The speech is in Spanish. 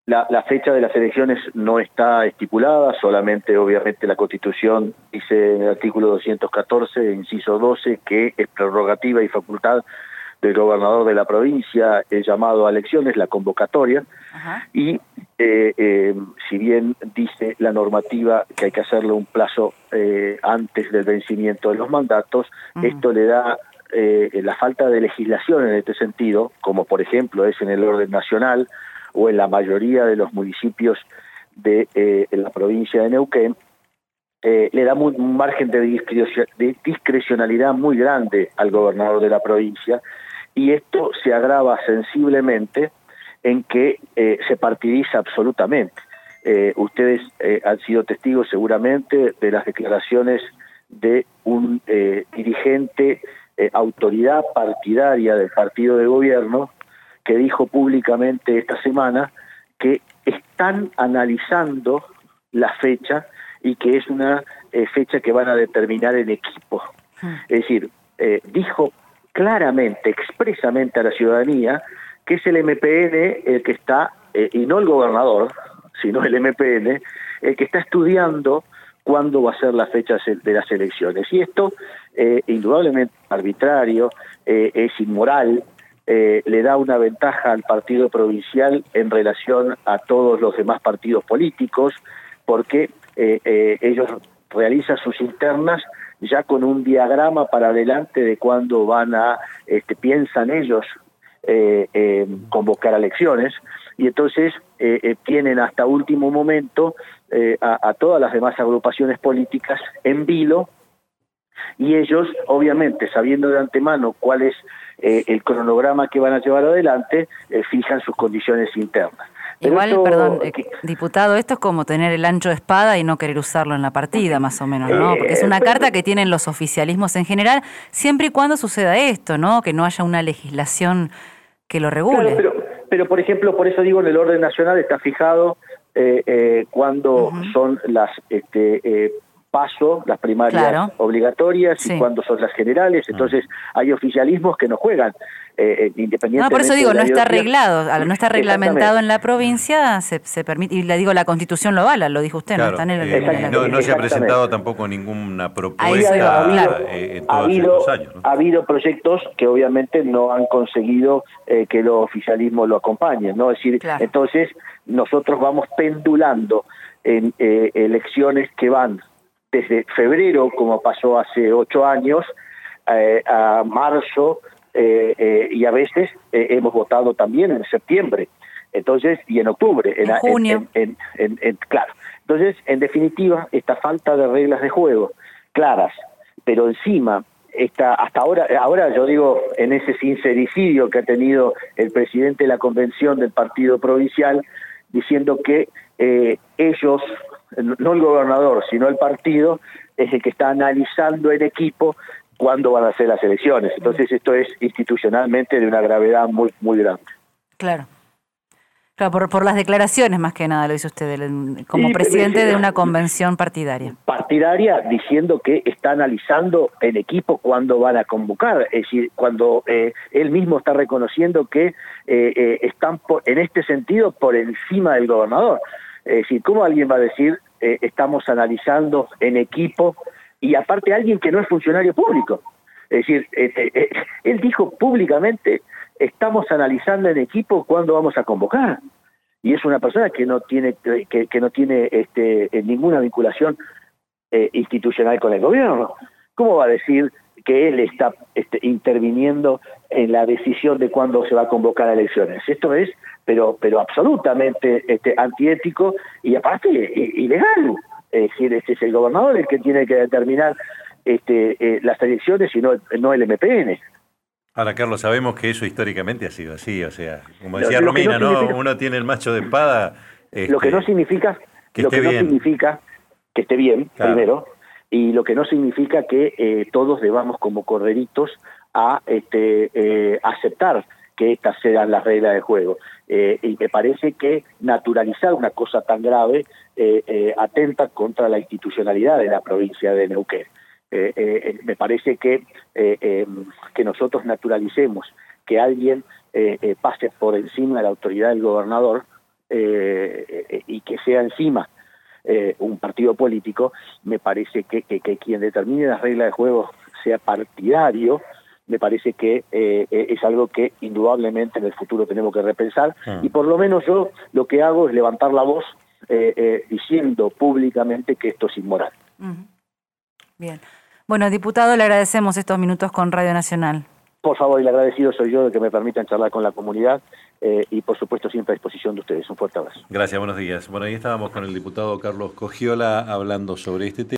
La fecha de las elecciones no está estipulada, solamente obviamente la Constitución dice en el artículo 214, inciso 12, que es prerrogativa y facultad del gobernador de la provincia el llamado a elecciones, la convocatoria. Ajá. Y si bien dice la normativa que hay que hacerle un plazo antes del vencimiento de los mandatos, esto le da la falta de legislación en este sentido, como por ejemplo es en el orden nacional, o en la mayoría de los municipios de la provincia de Neuquén, le da un margen de discrecionalidad muy grande al gobernador de la provincia, y esto se agrava sensiblemente en que se partidiza absolutamente. Ustedes han sido testigos seguramente de las declaraciones de un dirigente, autoridad partidaria del partido de gobierno, que dijo públicamente esta semana que están analizando la fecha y que es una fecha que van a determinar en equipo. Es decir, dijo claramente, expresamente a la ciudadanía que es el MPN el que está, y no el gobernador, sino el MPN, el que está estudiando cuándo va a ser la fecha de las elecciones. Y esto, indudablemente arbitrario, es inmoral, le da una ventaja al partido provincial en relación a todos los demás partidos políticos, porque ellos realizan sus internas ya con un diagrama para adelante de cuándo van a, piensan ellos, convocar elecciones, y entonces tienen hasta último momento a todas las demás agrupaciones políticas en vilo, y ellos, obviamente, sabiendo de antemano cuál es el cronograma que van a llevar adelante, fijan sus condiciones internas. Pero igual, esto, perdón, diputado, esto es como tener el ancho de espada y no querer usarlo en la partida, más o menos, ¿no? Porque es una carta que tienen los oficialismos en general, siempre y cuando suceda esto, ¿no? Que no haya una legislación que lo regule. Claro, pero por ejemplo, por eso digo, en el orden nacional está fijado cuándo son las paso, las primarias obligatorias, y cuándo son las generales. Entonces hay oficialismos que no juegan independientemente. No, por eso digo, no está arreglado, al no estar reglamentado en la provincia se permite, y le digo, la Constitución lo avala, lo dijo usted, claro, no está en el no se ha presentado tampoco ninguna propuesta en todos estos años, ¿no? Ha habido proyectos que obviamente no han conseguido que los oficialismos lo acompañen, ¿no? Es decir, entonces nosotros vamos pendulando en elecciones que van desde febrero, como pasó hace 8 años, a marzo, y a veces hemos votado también en septiembre, entonces, y en octubre, en junio. Claro. Entonces, en definitiva, esta falta de reglas de juego claras, pero encima, hasta ahora yo digo, en ese sincericidio que ha tenido el presidente de la convención del partido provincial, diciendo que ellos, no el gobernador, sino el partido, es el que está analizando en equipo cuándo van a ser las elecciones. Entonces esto es institucionalmente de una gravedad muy, muy grande. Claro. Claro, por las declaraciones más que nada, lo dice usted, como presidente de una convención partidaria. Partidaria, diciendo que está analizando en equipo cuándo van a convocar, es decir, cuando él mismo está reconociendo que están en este sentido por encima del gobernador. Es decir, ¿cómo alguien va a decir estamos analizando en equipo, y aparte alguien que no es funcionario público? Es decir, él dijo públicamente, estamos analizando en equipo cuándo vamos a convocar, y es una persona que no tiene ninguna vinculación institucional con el gobierno. ¿Cómo va a decir que él está interviniendo en la decisión de cuándo se va a convocar a elecciones? Esto es, pero absolutamente antiético y aparte ilegal. Es decir, es el gobernador el que tiene que determinar las elecciones y no el MPN. Ahora, Carlos, sabemos que eso históricamente ha sido así, o sea, como decía Romina, ¿no? Uno tiene el macho de espada. Lo que no significa que esté bien, claro, primero, y lo que no significa que todos debamos como corderitos a aceptar que estas sean las reglas del juego. Y me parece que naturalizar una cosa tan grave atenta contra la institucionalidad de la provincia de Neuquén. Me parece que nosotros naturalicemos que alguien pase por encima de la autoridad del gobernador, y que sea encima un partido político, me parece que quien determine las reglas de juego sea partidario, me parece que es algo que indudablemente en el futuro tenemos que repensar, y por lo menos yo lo que hago es levantar la voz diciendo públicamente que esto es inmoral. Bien. Bueno, diputado, le agradecemos estos minutos con Radio Nacional. Por favor, y el agradecido soy yo de que me permitan charlar con la comunidad y por supuesto siempre a disposición de ustedes. Un fuerte abrazo. Gracias, buenos días. Bueno, ahí estábamos con el diputado Carlos Cogiola hablando sobre este tema.